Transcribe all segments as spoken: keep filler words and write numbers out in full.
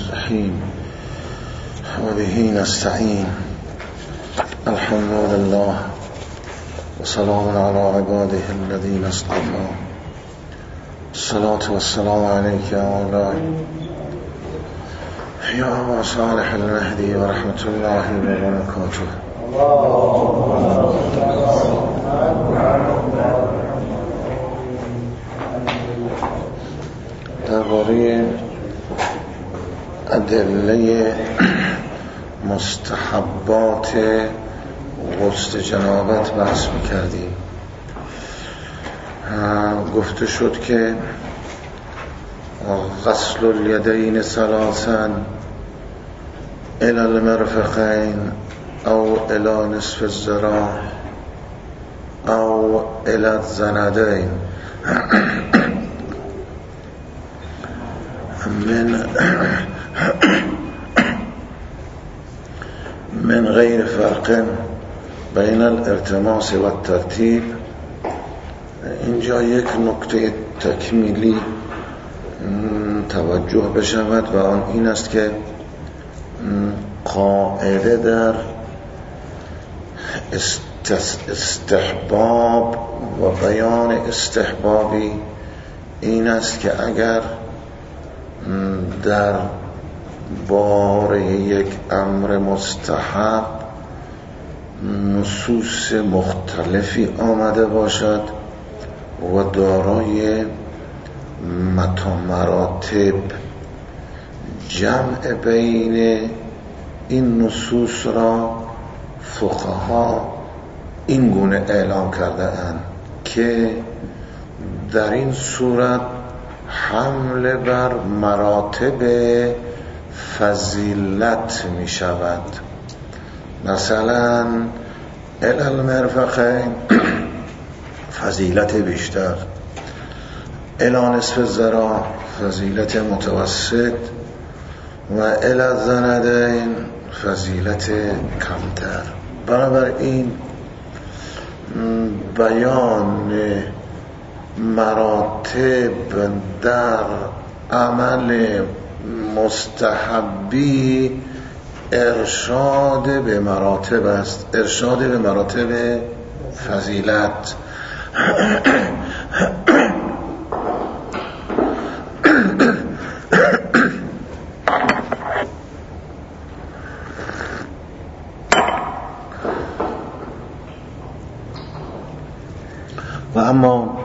الرحيم وبه نستعين الحمد لله وسلام على عباده الذين اصطفى الصلاة والسلام عليك يا مولاي يا أبا صالح المهدي ورحمة الله وبركاته. درباره ادله مستحبات غسل جنابت بحث میکردیم. گفته شد که غسل الیدین ثلاثا الی المرفقین او الی نصف الذراع او الی الذنبین من من غیر فرق بین الارتماس و الترتیب. اینجا یک نکته تکمیلی توجه بشود و آن این است که قاعده در استحباب و بیان استحبابی این است که اگر در باره یک امر مستحب نصوص مختلفی آمده باشد و دارای مراتب، جمع بین این نصوص را فقها این گونه اعلام کرده اند که در این صورت حمله بر مراتب فضیلت می شود. مثلا الی المرفقین فضیلت بیشتر، الی نصف الذراع فضیلت متوسط و الی الذنبین فضیلت کمتر. بنابراین بیان مراتب در عمل مستحبی ارشاد به مراتب است، ارشاد به مراتب فضیلت. و اما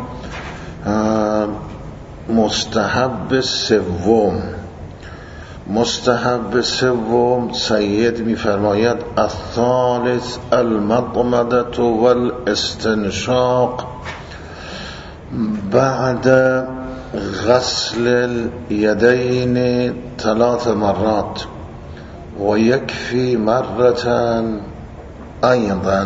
مستحب سوم مستحب سوم سید می‌فرماید الثالث المضمضة والاستنشاق بعد غسل الیدین ثلاث مرات و یکفی مرة ایضا.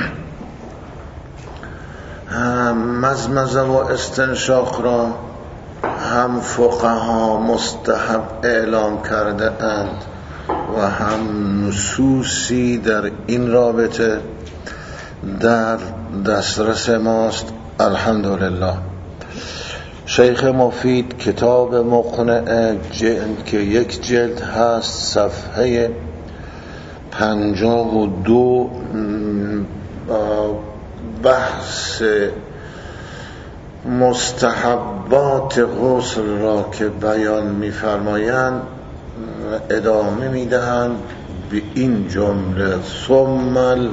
مضمضه و استنشاق را هم فقها مستحب اعلام کرده اند و هم نصوصی در این رابطه در دسترس ماست الحمدلله. شیخ مفید کتاب مقنع جلد که یک جلد هست صفحه پنجاه و دو بحث مستحبات غسل را که بیان می‌فرمایند ادامه می‌دهند به این جمله ثم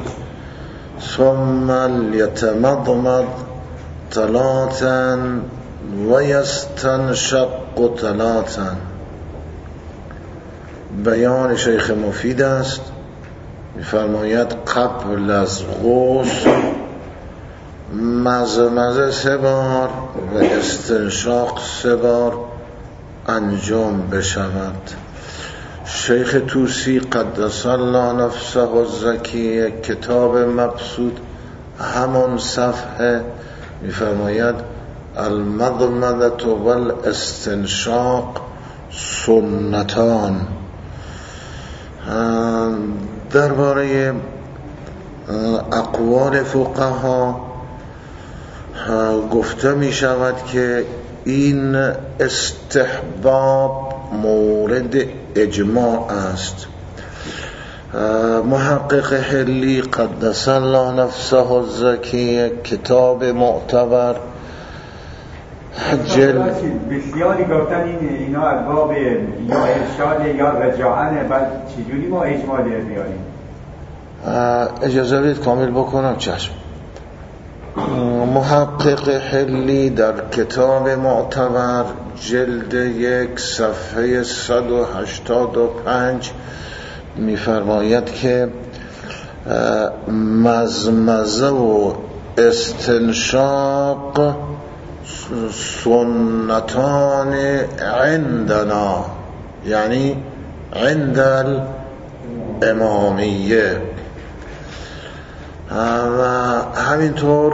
ثم یتمضمض ثلاثا و یستنشق ثلاثا. بیان شیخ مفید است، می‌فرماید قبل از غسل مزمزه سه بار و استنشاق سه بار انجام بشود. شیخ طوسی قدس الله نفسه الزکی کتاب مبسوط همان صفحه می‌فرماید المضمضة والاستنشاق سنتان. درباره اقوال فقها گفته می شود که این استحباب مورد اجماع است. محقق حلی قدس الله نفسه الزکی کتاب معتبر جلد بسیاری گفتن این اینا از باب یا ارشاد یا رجاعنه، بعد چجوری ما اجماع بیاریم؟ اجازه بدید کامل بکنم. چشم. محقق حلی در کتاب معتبر جلد یک صفحه صد و هشتاد و پنج می‌فرماید که مزمزه و استنشاق سنتان عندنا، یعنی عند الامامیه. و همینطور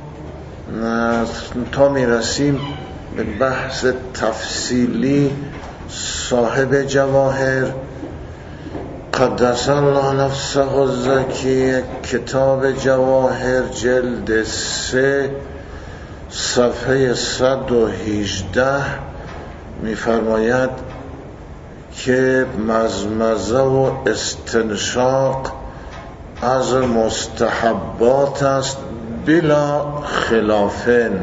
تا میرسیم به بحث تفصیلی صاحب جواهر قدس الله نفسه الزکی کتاب جواهر جلد سه صفحه صد و هجده می‌فرماید که مزمزه و استنشاق از مستحبات است بلا خلافن.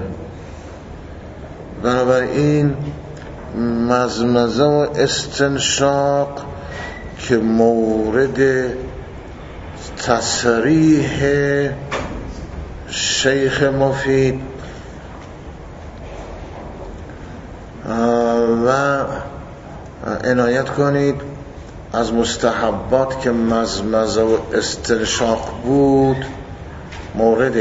بنابراین مزمزه و استنشاق که مورد تصریح شیخ مفید و عنایت کنید از مستحبات که مزمزه و استنشاق بود مورد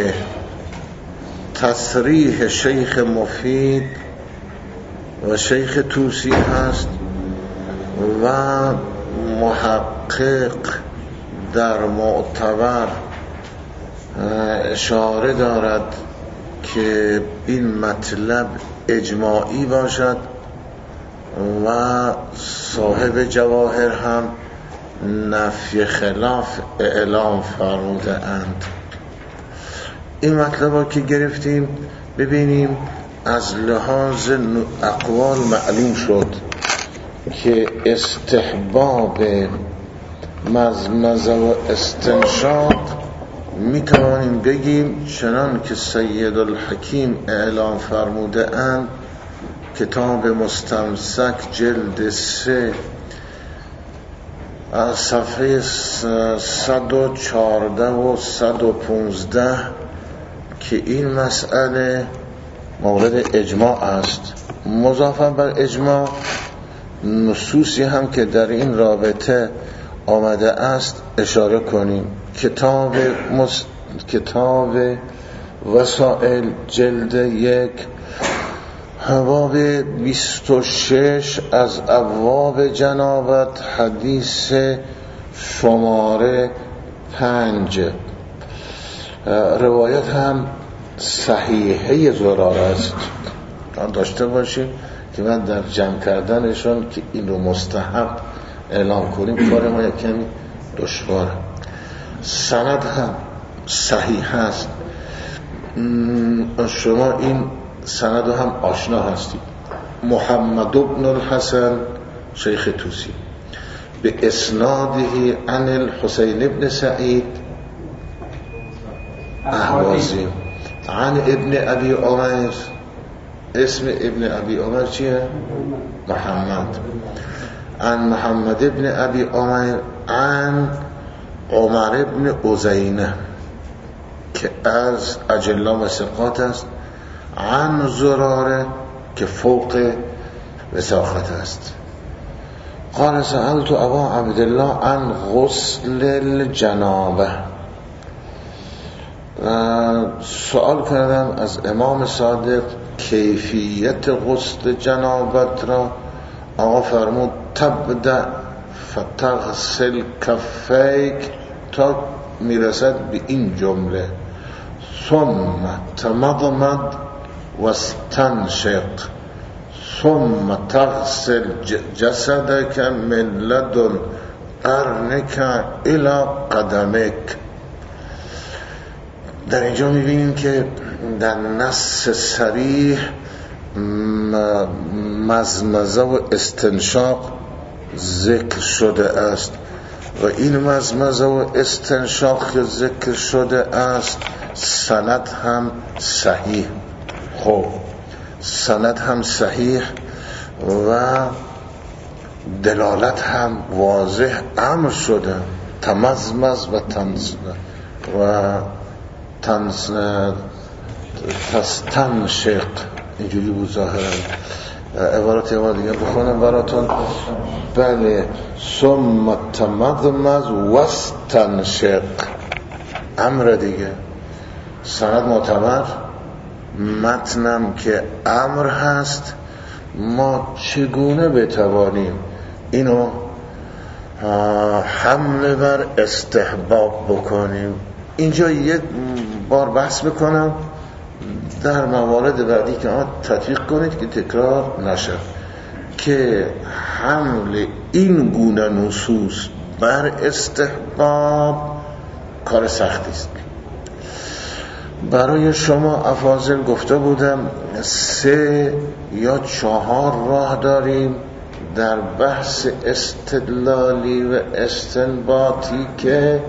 تصریح شیخ مفید و شیخ توسی هست و محقق در معتبر اشاره دارد که این مطلب اجماعی باشد و صاحب جواهر هم نفی خلاف اعلام فرموده اند. این مطلب که گرفتیم ببینیم از لحاظ اقوال معلوم شد که استحباب مزمزه و استنشاق می توانیم بگیم چنان که سید الحکیم اعلام فرموده اند کتاب مستمسک جلد سه از صفحه صد و چهارده و صد و پونزده که این مسئله مورد اجماع است. مضافاً بر اجماع نصوصی هم که در این رابطه آمده است اشاره کنیم. کتاب مست... کتاب وسائل جلد یک باب بیست و شش از ابواب جنابت حدیث شماره پنج روایت هم صحیحه زرار است. داشته باشیم که من در جمع کردنشون که این رو مستحب اعلام کنیم کار ما یک کمی دشواره. سند هم صحیح است. شما این سند هم آشنا هستید. محمد بن الحسن شیخ توسی به اسناده عن الحسین ابن سعید احوازی عن ابن ابی عمر. اسم ابن ابی عمر چیه؟ محمد. عن محمد ابن ابی عمر عن عمر ابن عزینه که از اجلا و ثقات است، عن زراره که فوق وساخت است. قال سألت ابا عبدالله عن غسل الجنابه. سوال کردم از امام صادق کیفیت غسل جنابت را. آقا فرمود تبدأ فتغسل کفیک تا میرسد به این جمله ثم تمضمض واستنشق ثم تغسل جسدك من لدن قرنك الى قدمك. در اینجا میبینیم که در نص صریح مزمزه و استنشاق ذکر شده است و این مزمزه و استنشاق که ذکر شده است سند هم صحیح. خب سند هم صحیح و دلالت هم واضح امر شده، تمزمز و تنز و تنز تستنشق، اینجوری بود ظاهرا. عبارت ما دیگه بخونم براتون. بله، ثم تمزمز واستنشق، امر دیگه، سند معتبر، متنم که امر هست. ما چگونه بتوانیم اینو حمله بر استحباب بکنیم؟ اینجا یک بار بحث بکنم، در موارد بعدی که آن تطبیق کنید که تکرار نشه، که حمل این گونه نصوص بر استحباب کار سختی است. برای شما افاضل گفته بودم سه یا چهار راه داریم در بحث استدلالی و استنباطی که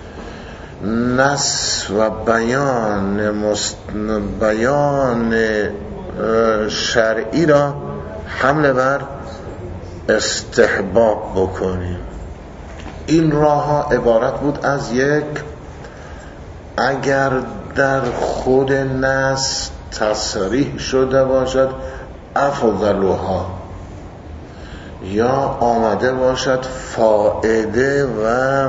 نص و بیان مست... بیان شرعی را حمله بر استحباب بکنیم. این راه ها عبارت بود از یک، اگر در خود نص تصریح شده باشد افضلها، یا آمده باشد فائده و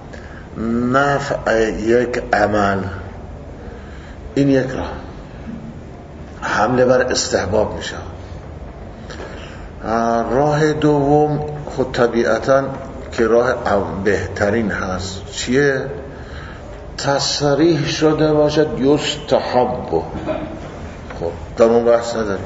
نفع یک عمل، این یک راه حمله بر استحباب میشه. راه دوم خود طبیعتا که راه بهترین هست چیه؟ تصریح شده باشد یستحب. خب در اون بحث نداریم.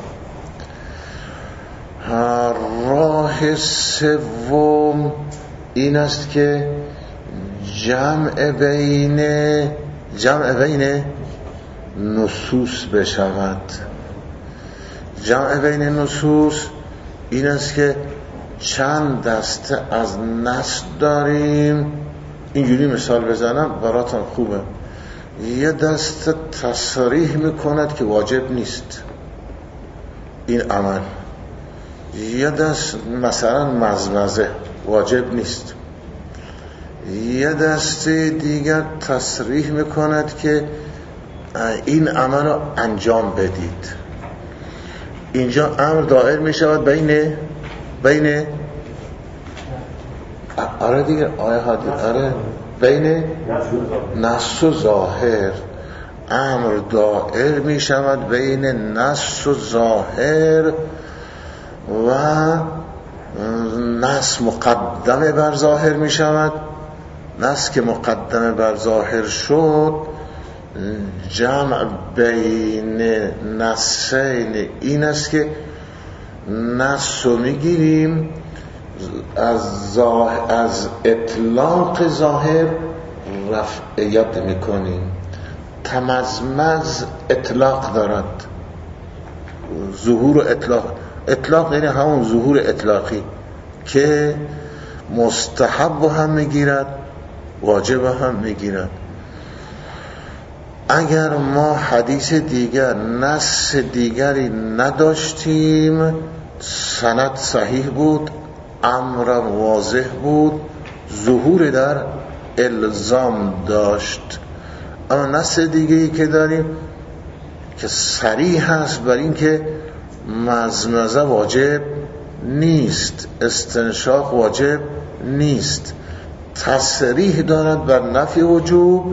راه سوم این است که جمع بین جمع بین نصوص بشود. جمع بین نصوص این است که چند دسته از نص داریم. اینجوری مثال بزنم براتون خوبه. یه دسته تصریح میکند که واجب نیست این عمل، یه دست مثلا مزمزه واجب نیست، یه دسته دیگر تصریح میکند که این عمل رو انجام بدید. اینجا امر دائر میشود بین بین آره دیگه آیه حادی آره بین نص و ظاهر. امر دائر می شود بین نص و ظاهر و نص مقدمه بر ظاهر می شود. نص که مقدمه بر ظاهر شد، جمع بین نصین این است که نص رو می گیریم از, از اطلاق ظاهر رفعیت میکنیم. تمزمز اطلاق دارد، ظهور و اطلاق. اطلاق یعنی همون ظهور اطلاقی که مستحب هم میگیرد واجب هم میگیرد. اگر ما حدیث دیگر نص دیگری نداشتیم، سند صحیح بود، امر واضح بود، ظهور در الزام داشت. اما نص دیگه‌ای که داریم که صریح هست بر این که مزمزه واجب نیست، استنشاق واجب نیست، تصریح دارد بر نفی وجوب،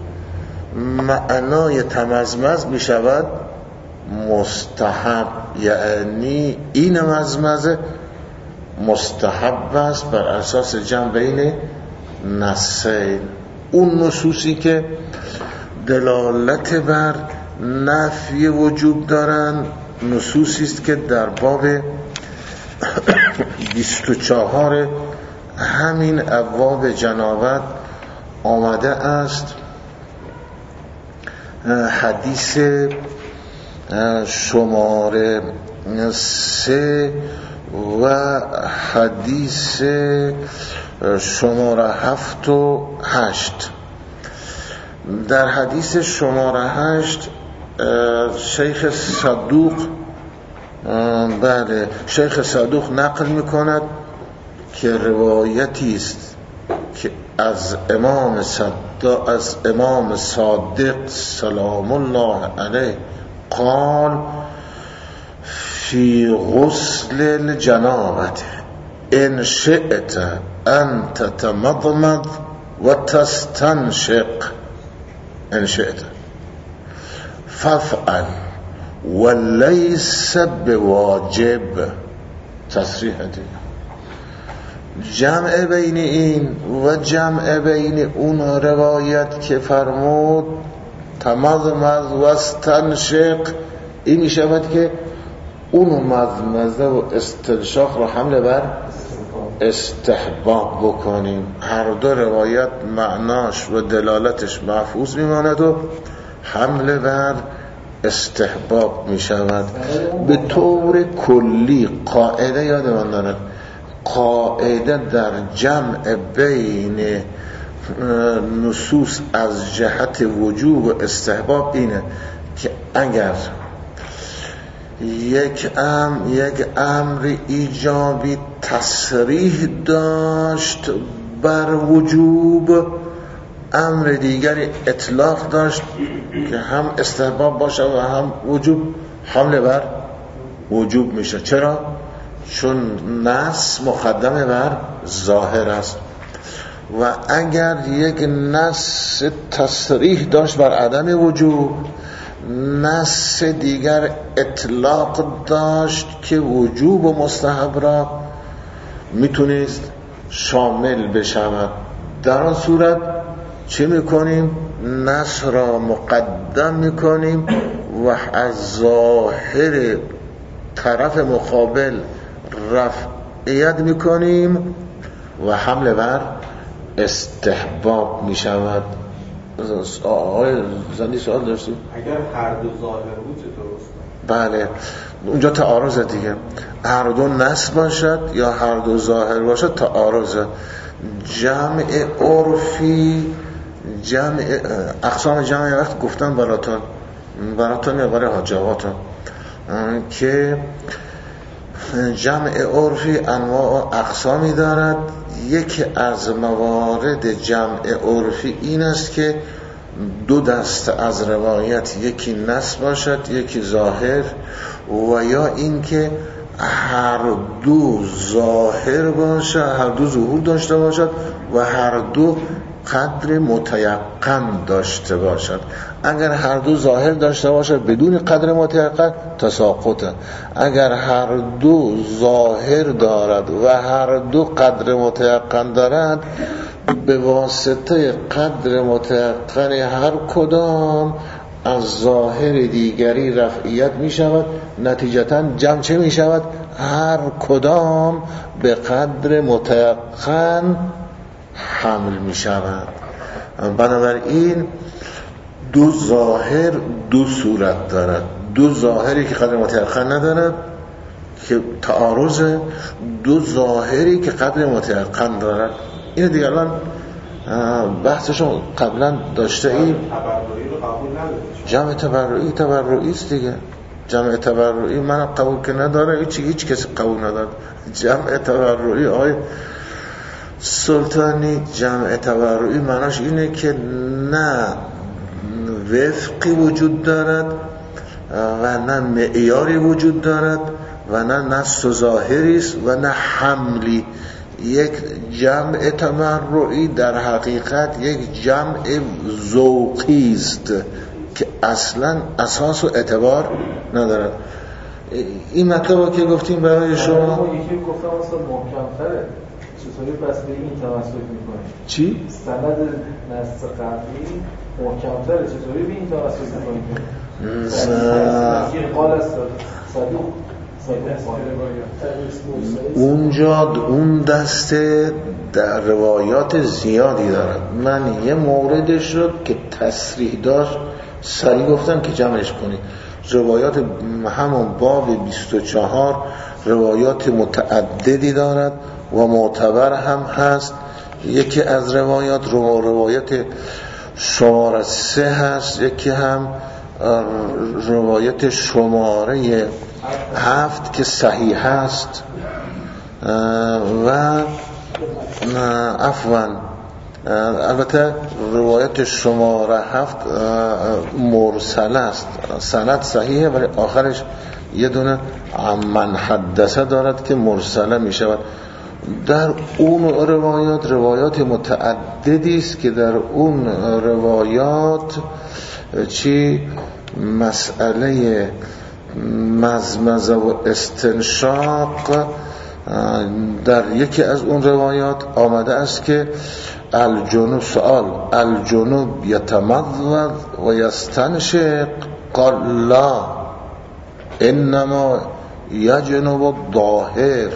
معنای تمزمز می شود مستحب، یعنی این مزمزه مستحب است بر اساس جمع بین نصین. اون نصوصی که دلالت بر نفی وجوب دارن نصوصی است که در باب بیست و چهار همین ابواب جنابت آمده است. حدیث شماره سه و حدیث شماره هفت و هشت. در حدیث شماره هشت شیخ صدوق بله شیخ صدوق نقل میکند که روایتی است که از امام صدوق از امام صادق سلام الله علیه قال فی غسل الجنابه ان شئت ان تتمضمض و تستنشق ان شئت فافعل وليس بواجب. تصریح دیگه جمع بین این و جمع بین اون روایت که فرمود تمضمض و استنشق، این می شود که اون مضمضه و استنشاق رو حمل بر استحباب بکنیم. هر دو روایت معناش و دلالتش محفوظ میماند و حمل بر استحباب می شود. به طور کلی قاعده یاد من دارد، قاعده در جمع بین نصوص از جهت وجوب و استحباب اینه که اگر یک امر یک امر ایجابی تصریح داشت بر وجوب، امر دیگری اطلاق داشت که هم استحباب باشه و هم وجوب، حمل بر وجوب میشه. چرا؟ چون نص مقدم بر ظاهر است. و اگر یک نص تصریح داشت بر عدم وجوب، نص دیگر اطلاق داشت که وجوب و مستحب را میتونست شامل بشود، در آن صورت چه میکنیم؟ نص را مقدم میکنیم و از ظاهر طرف مقابل رفعیت میکنیم و حمل بر استحباب میشود. آقای زندی سوال داشتی؟ اگر هر دو ظاهر بود چطور؟ بله، اونجا تعارض دیگه، هر دو نص باشد یا هر دو ظاهر باشد تعارض. جمع عرفی، جمع اقسام جمع وقت گفتن براتون براتون یا برای حاجواتون که جمع عرفی انواع و اقسامی دارد. یکی از موارد جمع عرفی این است که دو دست از روایت، یکی نص باشد یکی ظاهر، و یا اینکه هر دو ظاهر باشد، هر دو ظهور داشته باشد و هر دو قدر متیقن داشته باشد. اگر هر دو ظاهر داشته باشد بدون قدر متیقن تساقطه، اگر هر دو ظاهر دارد و هر دو قدر متیقن دارد، به واسطه قدر متیقن هر کدام از ظاهر دیگری رفعیت می شود، نتیجتا جمع چه می شود؟ هر کدام به قدر متیقن حمل می شود. بنابراین دو ظاهر دو صورت دارد، دو ظاهری که قدر متیقن ندارد که تعارض، دو ظاهری که قدر متیقن دارد. این دیگه الان بحثشون قبلا داشته ایم. جمع تبرعی تبرعی است دیگه، جمع تبرعی من قبول که نداره، هیچ هیچ کسی قبول نداره. جمع تبرعی آقای سلطانی، جمع تبرعی معناش اینه که نه وفقی وجود دارد و نه معیاری وجود دارد و نه نص و ظاهری است و نه حملی. یک جمع تبرعی در حقیقت یک جمع ذوقی است که اصلا اساس و اعتبار ندارد. این مطلب که گفتیم برای شما یکی گفتم اصلا محکم‌تره، چطوری پس به این تمسک میکنید؟ چی؟ سند نص قبلی محکم‌تره، چطوری به این تمسک میکنید؟ ز... قال است صدوق اونجا اون دسته در روایات زیادی دارد. من یه مورد شد که تصریح داشت سریع گفتم که جمعش کنید، روایات همون باب بیست و چهار روایات متعددی دارد و معتبر هم هست. یکی از روایات رو روایت شماره سه هست، یکی هم روایت شماره هفت که صحیح هست و عفوا البته روایت شماره هفت مرسل است، سند صحیحه ولی آخرش یه دونه من حدثه دارد که مرسله می شود. در اون روایات روایات متعددی است که در اون روایات چی مسئله مزمزه و استنشاق در یکی از اون روایات آمده است که الجنوب سؤال الجنوب یتمضمض و یستنشق قال لا انما یجنب الظاهر.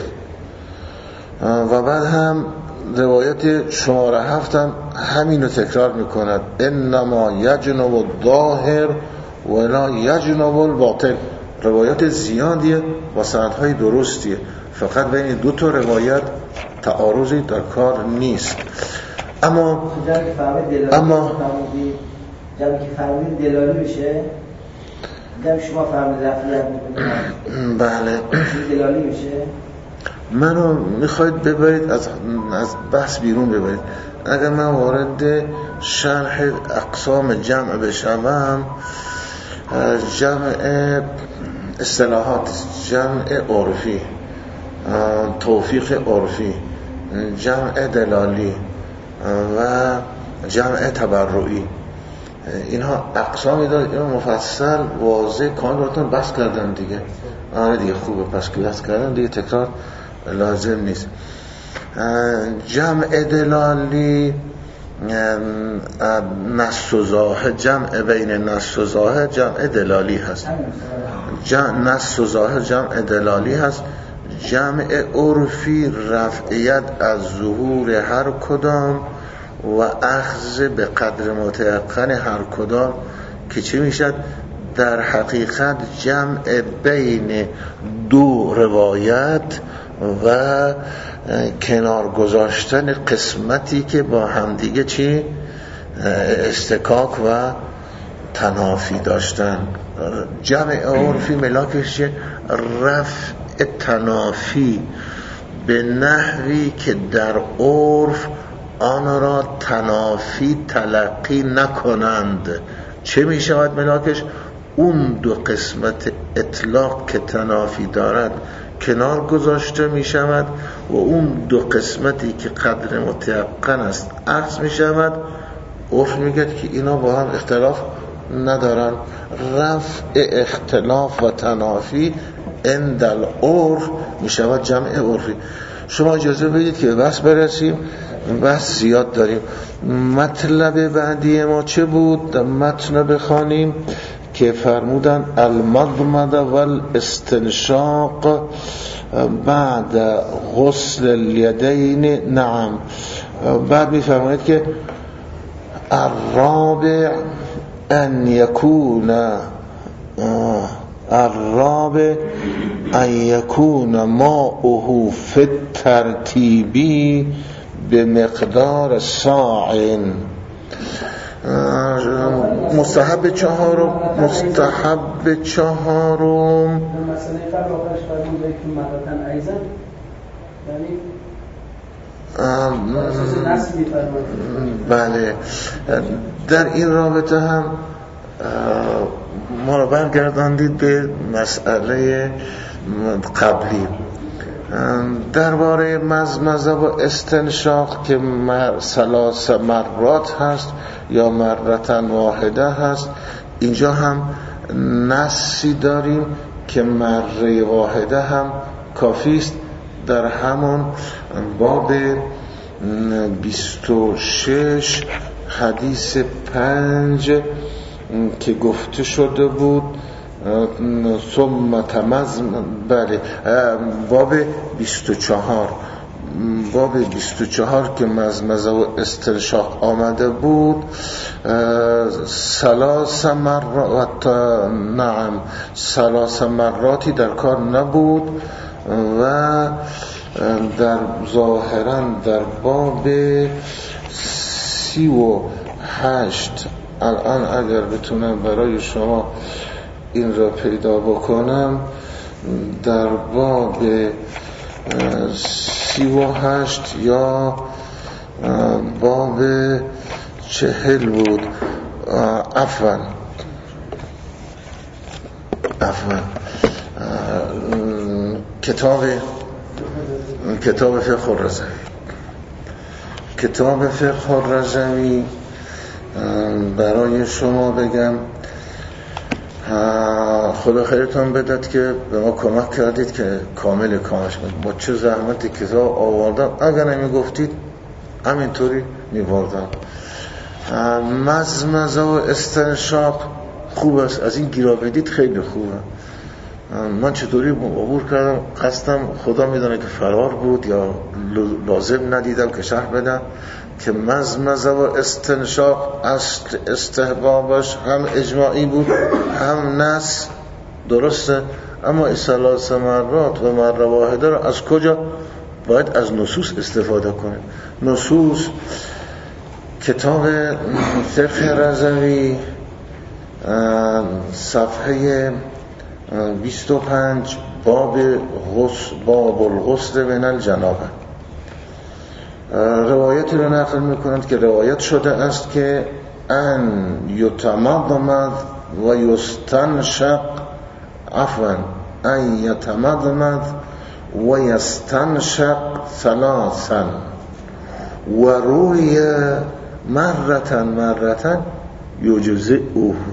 و بعد هم روایت شماره هفت هم همینو تکرار میکند انما یجنب الظاهر ولا یجنب الباطن. روایات زیادیه و سندهای درستیه، فقط بین دو تا روایت تعارضی در کار نیست. اما اما جایی که فرمودین دلالی میشه، جایی شما فرمودین رفعیت میکنید بله دلالی میشه. منو میخواید ببرید از از بحث بیرون ببرید. اگر من وارد شرح اقسام جمع بشم، جمع اصطلاحات، جمع عرفی، توفیق عرفی، جمع دلالی و جمع تبرعی، اینها اقسامی داره. اینها مفصل واضح کاملتون بحث کردن دیگه. آره دیگه خوبه، پس که بحث کردن دیگه تکرار لازم نیست. جمع دلالی نص و ظاهر، جمع بین نص و ظاهر جمع دلالی هست. جمع نص و ظاهر جمع دلالی هست. جمع عرفی رفعیت از ظهور هر کدام و اخذ به قدر متيقن هر کدام، که چی میشد؟ در حقیقت جمع بین دو روایت و کنار گذاشتن قسمتی که با همدیگه چی استکاک و تنافی داشتن. جمع عرفی ملاکش چه؟ رفع تنافی به نحوی که در عرف آن را تنافی تلقی نکنند. چه می شود ملاکش؟ اون دو قسمت اطلاق که تنافی دارد کنار گذاشته می شود و اون دو قسمتی که قدر متيقن است عکس می شود. عرف میگه که اینا با هم اختلاف ندارن. رفع اختلاف و تنافی عند العرف می شود جمع عرفی. شما اجازه بدید که بحث برسیم، بحث زیاد داریم. مطلب بعدی ما چه بود؟ متن بخوانیم که فرمودن المضمضه والاستنشاق بعد غسل الیدین. نعم. بعد میفرماید که الرابع ان یکون الرابع ان یکون ماؤه فی الترتیبی به مقدار صاع. مستحب چهارم مستحب چهارم مسئله قبل آخرش فرموده که مرتن ایزن یعنی بله. در این رابطه هم ما رو برگرداندید به مسئله قبلی درباره مزمزه و استنشاق که مر ثلاث مرات هست یا مرتن واحده هست. اینجا هم نصی داریم که مره واحده هم کافی است. در همون باب بیست و شش حدیث پنج که گفته شده بود ثم تمزم، بله باب بیست و چهار باب بیست و چهار که مزمزه و استنشاق آمده بود، سلاس مرات نعم سلاس مراتی در کار نبود و در ظاهرا در باب سی و هشت الان اگر بتونم برای شما این را پیدا بکنم، در باب سی و هشت یا باب چهل بود، عفوا عفوا کتاب کتاب فقه الرضوی کتاب فقه الرضوی برای شما بگم، خدا خیرتان بدهد که به ما کمک کردید که کامل کامش کنید. با چه زحمتی کتاب آوردم، اگر نمی گفتید همینطوری می‌بردم. مزمزه و استنشاق خوب است، از این گیرا بدید خیلی خوبه. من چطوری عبور کردم، قصدم خدا میدونه که فرار بود یا لازم ندیدم که شرح بدم که مزمزه و استنشاق استحبابش هم اجماعی بود هم نص، درسته، اما ثلاث مرات و مره واحده را از کجا باید؟ از نصوص استفاده کنه. نصوص کتاب فقه رضوی صفحه بیست و پنج باب غسل باب الغسل من الجنابه روایتی رو نقل میکنند که روایت شده است که ان یتمضمض و یستنشق عفوا ان یتمضمض و یستنشق ثلاثا و روی مرتا مرتا یجزئه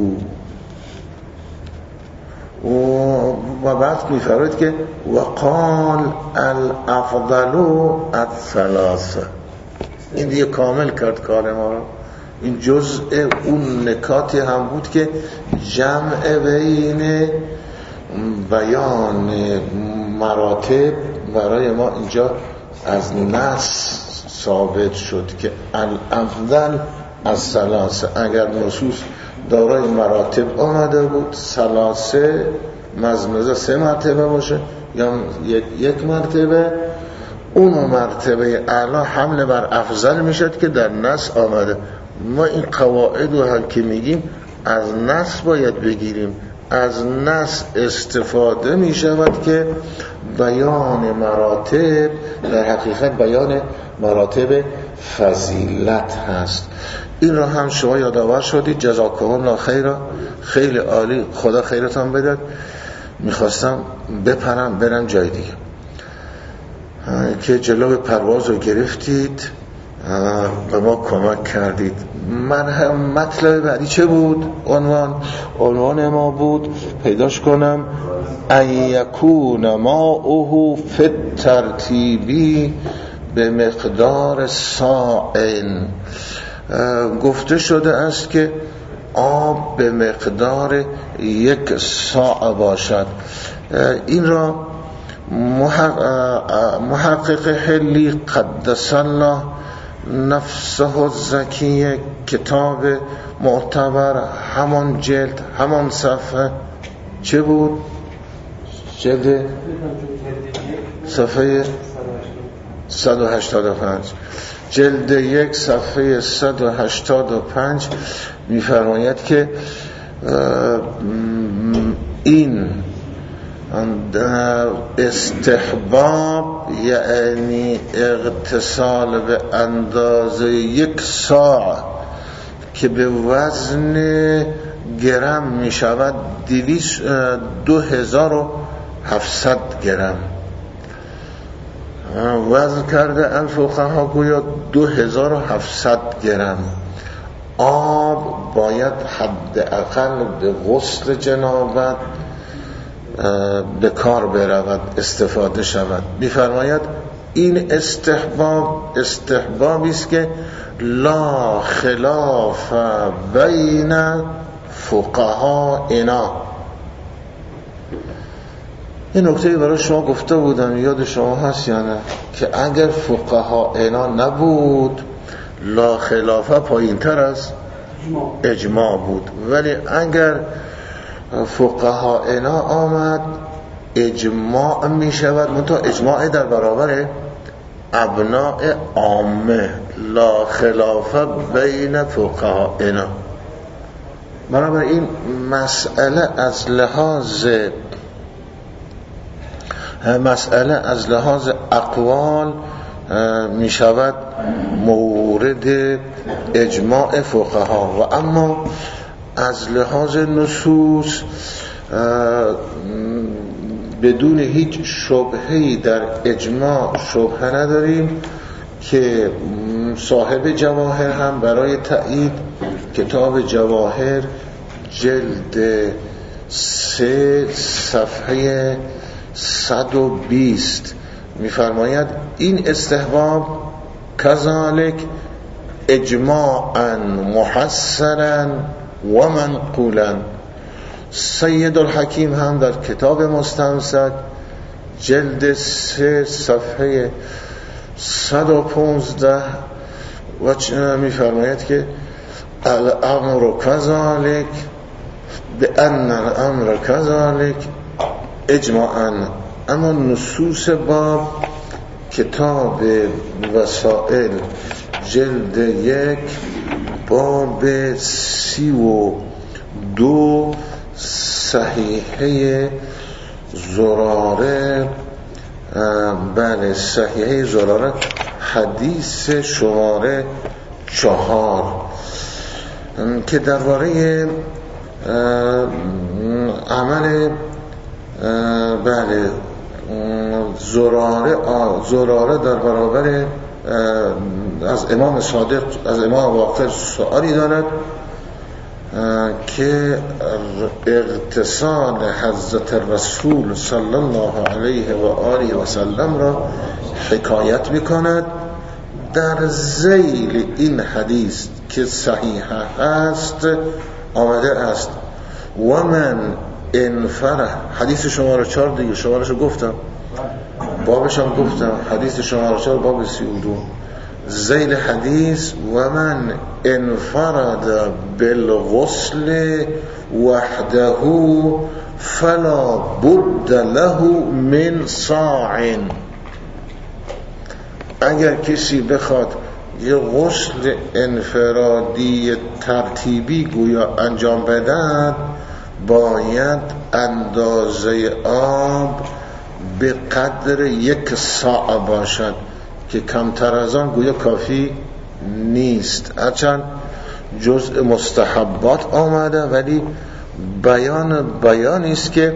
و بعد میفرماید که وقال الافضل الثلاثه. این دیگه کامل کرد کار ما رو. این جزء اون نکاتی هم بود که جمع بین بیان مراتب برای ما اینجا از نص ثابت شد که الافضل الثلاثه. اگر نصوص دارای مراتب آمده بود، ثلاثه مزمزه سه مرتبه باشه یا یک, یک مرتبه، اون مرتبه اعلی حمل بر افضل میشد که در نص آمده. ما این قواعد رو هم که میگیم از نص باید بگیریم، از نص استفاده میشود که بیان مراتب در حقیقت بیان مراتب فضیلت هست. این را هم شما یادآور شدید، جزاکم الله خیرا، خیلی عالی، خدا خیرتان بدهد. میخواستم بپرم برم جای دیگه که جلو پرواز رو گرفتید، به ما کمک کردید. من هم مطلب بعدی چه بود؟ عنوان عنوان ما بود، پیداش کنم، ان یکون ماؤه فی الترتیبی به مقدار ساعن. گفته شده است که آب به مقدار یک ساع باشد. این را محقق حلی قدس الله نفسه الزکیه، کتاب معتبر، همان جلد همان صفحه چه بود؟ جلد صفحه صد و هشتاد و پنج، جلد یک صفحه صد و هشتاد و پنج می‌فرماید که این استحباب یعنی اغتسال به اندازه یک ساع که به وزن گرم می شود دو هزار و هفتصد گرم وزن کرده الفقها گویا دو هزار و هفتصد گرم آب باید حداقل به غسل جنابت به کار برود، استفاده شود. می‌فرماید این استحباب استحبابی است که لا خلاف بین فقها اینا، این نکته برای شما گفته بودم، یاد شما هست یا نه، که اگر فقها اینا نبود لا خلافه پایین تر از اجماع بود، ولی اگر فقها اینا آمد اجماع می شود، منتها اجماع در برابر ابناء عامه، لا خلافه بین فقها اینا. برابر این مسئله از لحاظ مسئله از لحاظ اقوال می شود مورد اجماع فقها، و اما از لحاظ نصوص بدون هیچ شبهه‌ای در اجماع شبهه نداریم که صاحب جواهر هم برای تأیید کتاب جواهر جلد سه صفحه صد و بیست می‌فرماید این استحباب کذالک اجماعا محسنا و منقولا. سید الحکیم هم در کتاب مستمسک جلد سه صفحه صد و پونزده و می‌فرماید که الامر کذالک بأن الامر کذالک اجماعا. اما نصوص باب کتاب وسائل جلد یک باب سی و دو صحیحه زراره، بله صحیحه زراره حدیث شماره چهار که درباره عمل بله زراره زراره در برابر از امام صادق از امام واقع سوالی دارد که اغتسال حضرت رسول صلی الله علیه و آله و سلم را حکایت میکند. در ذیل این حدیث که صحیح است آمده است و من انفره، حدیث شماره چهار دیگه، شمارهشو گفتم، بابش هم گفتم، حدیث شماره چهار باب سی و دو ذیل حدیث و من انفرد بالغسل وحده فلا بد له من صاع. اگر کسی بخواد یه غسل انفرادی ترتیبی گویا انجام بدن، باید اندازه آب به قدر یک صاع باشد که کمتر از آن گویا کافی نیست. هرچند جزء مستحبات آمده ولی بیان بیانی است که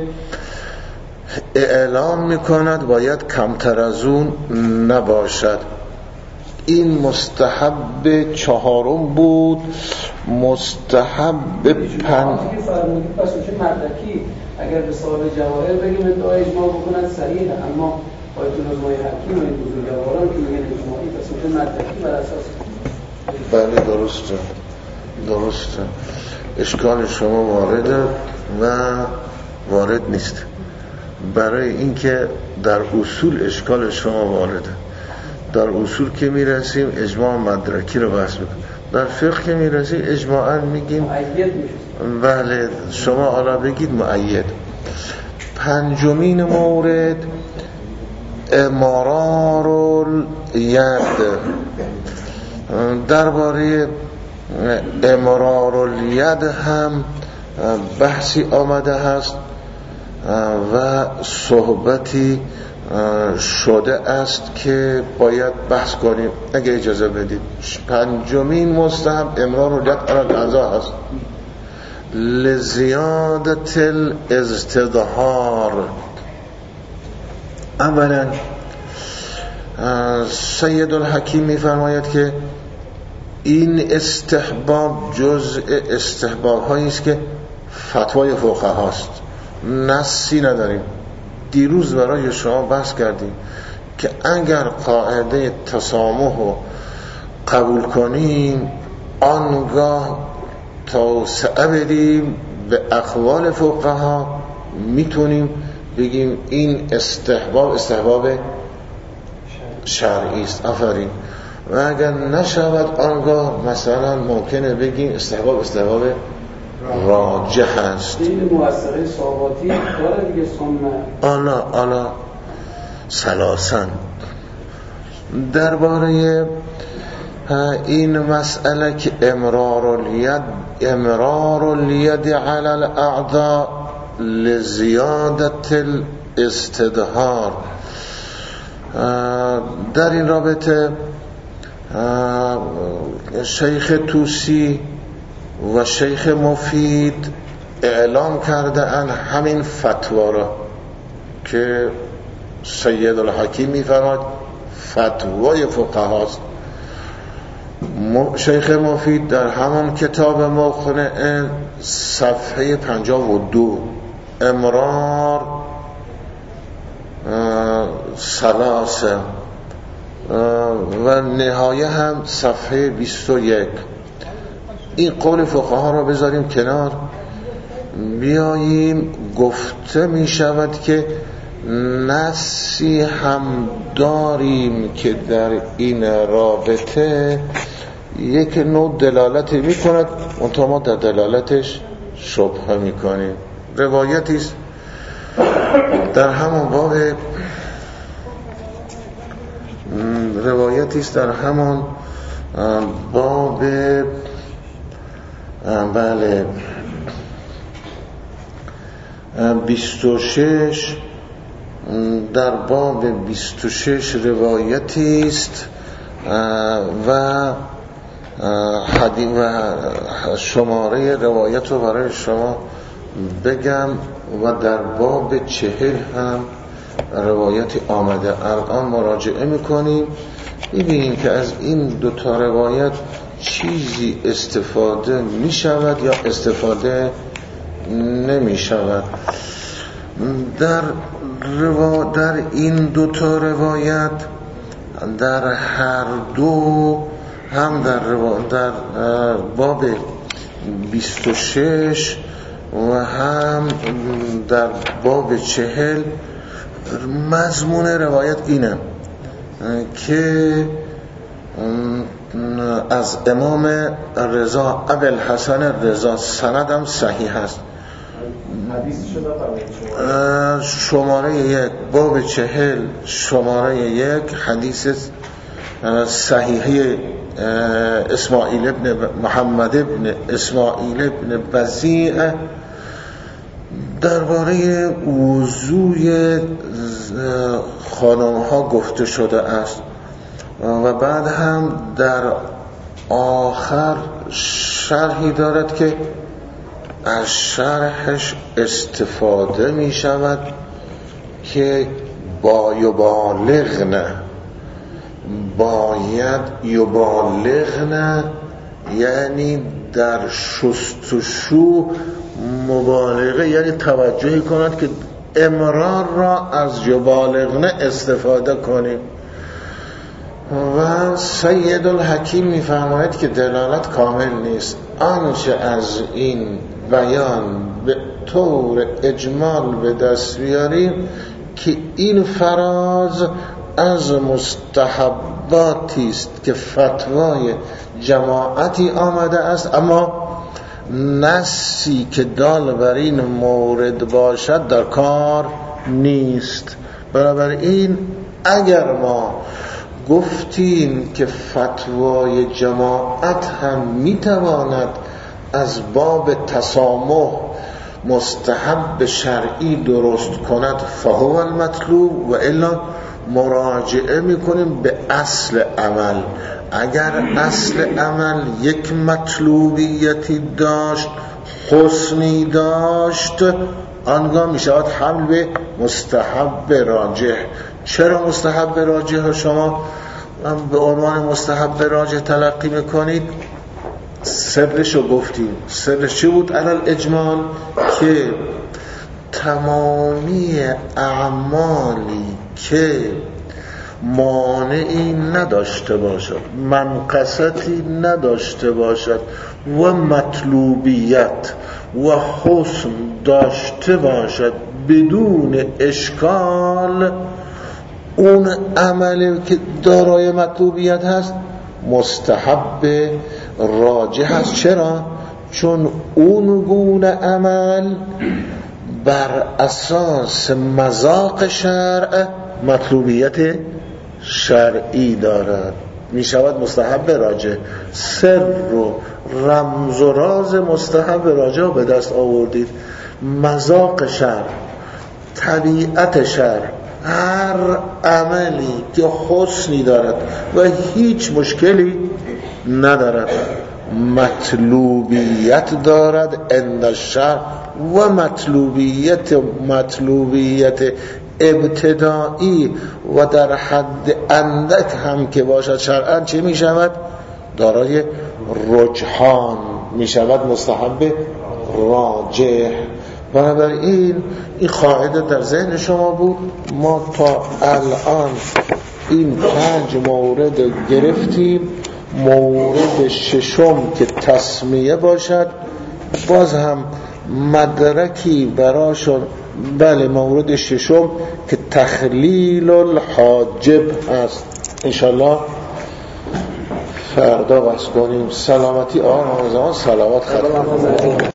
اعلام میکند باید کمتر از اون نباشد. این مستحب چهارم بود. مستحب پنج فرمودید پس چه مدرکی اگر به صاحب جواهر بگیم ادعای اجماع بکنن صحیحه، اما آیت نظمای حکیم و این بزرگواران که میگن اجماعی پس چه مدرکی بر اساس. بله درسته درسته اشکال شما وارده و وارد نیست. برای اینکه در اصول اشکال شما وارده، در اصول که میرسیم اجماع مدرکی رو بحث میکنیم، در فقه که میرسیم اجماعاً میگیم بله شما حالا بگید مؤید. پنجمین مورد امرار الید. درباره امرار الید هم بحثی آمده هست و صحبتی شده است که باید بحث کنیم اگه اجازه بدید. پنجمین مستحب امرار الید علی القضا هست لزیادت الازدهار. اولا سید الحکیم میفرماید که این استحباب جزء استحباب هایی است که فتوای فقها هست، نصی نداریم. دیروز برای شما بحث کردیم که اگر قاعده تسامح رو قبول کنیم آنگاه توسعه بدیم به اقوال فقها، میتونیم بگیم این استحباب استحباب شرعی است. آفرین. و اگر نشود آنگاه مثلا ممکنه بگیم استحباب استحباب راجح است. این موثره ثابتی داره دیگه سنت. آلا آلا سلاسن درباره این مسئله که امرار الید امرار الید علی الاعضاء لزیادت الاستدهار، در این رابطه شیخ توسی و شیخ مفید اعلام کرده ان همین فتوا را که سید الحکیم می‌فرماید فتوای فقهاست. شیخ مفید در همان کتاب مقنعه صفحه پنجاه و دو امرار سلاسه و نهایه هم صفحه بیست و یک این قول فقها را بذاریم کنار، بیاییم گفته می شود که نصی هم داریم که در این رابطه یک نوع دلالتی می کند منتها ما در دلالتش شبهه می کنیم. روایتی است در همون باب روایتی است در همون باب بله بیست و شش در باب بیست و شش روایتی است و حدیث و شماره روایت رو برای شما بگم و در باب چهل هم روایتی آمده. الان مراجعه میکنیم میبینیم که از این دو تا روایت چیزی استفاده میشود یا استفاده نمیشود. در روا در این دو تا روایت در هر دو هم در روا در باب بیست و شش و هم در باب چهل مضمون روایت اینه که از امام رضا ابوالحسن رضا سندم صحیح است. شماره یک باب چهل شماره یک حدیث صحیحه اسماعیل ابن محمد ابن اسماعیل ابن بزیع درباره وضوی خانم ها گفته شده است و بعد هم در آخر شرحی دارد که از شرحش استفاده می شود که با یبالغن باید یبالغن یعنی در شستشو مبالغه یعنی توجهی کند که امرار را از یبالغن استفاده کنیم. و سید الحکیم می‌فرماید که دلالت کامل نیست. آنچه از این بیان به طور اجمال به دست بیاریم که این فراز از مستحباتی است که فتوای جماعتی آمده است، اما نصی که دال بر این مورد باشد در کار نیست. بنابراین اگر ما گفتیم که فتوای جماعت هم میتواند از باب تسامح مستحب شرعی درست کند فهو المطلوب، و الا مراجعه میکنیم به اصل عمل. اگر اصل عمل یک مطلوبیتی داشت حسنی داشت آنگاه میشود حمل به مستحب راجح. چرا مستحب راجح شما به عنوان مستحب راجح تلقی میکنید؟ سرشو گفتیم. سرش چی بود؟ علل اجمال که تمامی اعمالی که مانعی نداشته باشد، منقصتی نداشته باشد و مطلوبیت و حسن داشته باشد بدون اشکال اون عملی که دارای مطلوبیت هست مستحب راجح هست. چرا؟ چون اون گونه عمل بر اساس مذاق شرع مطلوبیت شرعی دارد، می شود مستحب راجح. سر و رمز و راز مستحب راجح به دست آوردید. مذاق شرع، طبیعت شرع، هر عملی که حسنی دارد و هیچ مشکلی ندارد مطلوبیت دارد عند الشرع و مطلوبیت مطلوبیت ابتدایی و در حد اندک هم که باشد شرعاً چه می شود؟ دارای رجحان می شود، مستحب راجح. بنابراین این قاعده در ذهن شما بود. ما تا الان این پنج مورد گرفتیم. مورد ششم که تسمیه باشد باز هم مدرکی براشون. بله مورد ششم که تخلیل الحاجب هست. انشالله فردا بس کنیم. سلامتی آن آن زمان صلوات ختم.